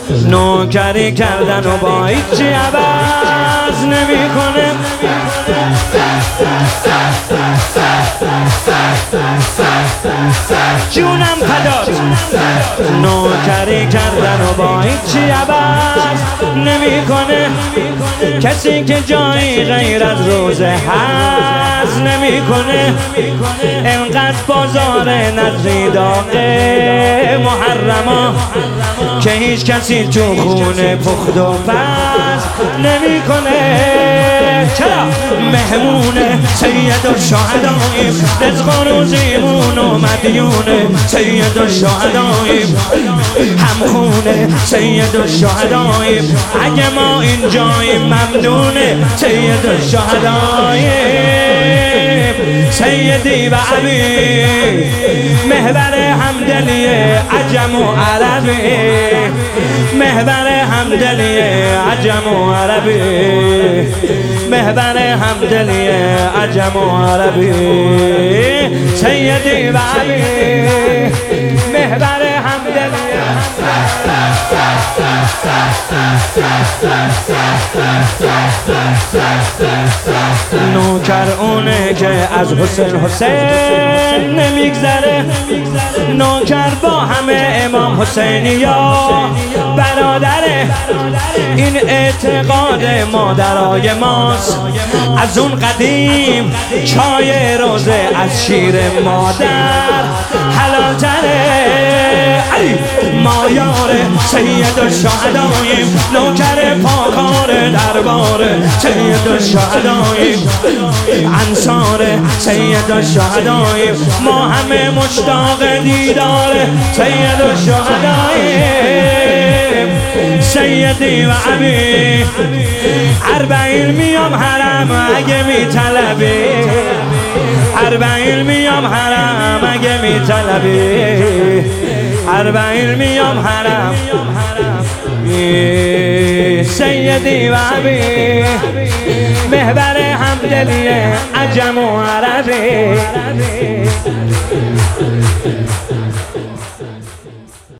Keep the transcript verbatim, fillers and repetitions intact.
نوکری کردن و با هیچی عوض نمیکنه. جونم فدات. نوکری کردن و با هیچی عوض نمیکنه. کسی که جایی غیر از روزه هست نمیکنه. انقدر بازار نظری داغه محرما که هیچ کسی تو خونه پخت و پس نمیکنه. چرا؟ مهمونه سید الشهداییم، رزق و روزیمون و مدیونه سید الشهداییم، همخونه سید الشهداییم. اگه ما اینجاییم ممنونه سید الشهداییم. سیدی و عبی محور همدلی عجم و عربی، محور همدلی عجم و عربی، محور همدلی عجم و عربی. سیدی و عبی محور همدلی. نوکر اونه که از حسین حسین نمیگذره. نوکر با همه امام حسینی یا برادره. این اعتقاد مادرای ماست، از اون قدیم چای روزه از شیر مادر حلال تره. ما یار سید الشهداییم، نوکر پاکار دربار سید الشهداییم، انصار سید الشهداییم. ما همه مشتاق دیدار سید الشهداییم. سیدی و عبی اربعین میام حرم اگه میطلبی، اربعین میام حرم اگه میطلبی، اربعین میام حرم. سیدی و عبی محور همدلی عجم و عربی.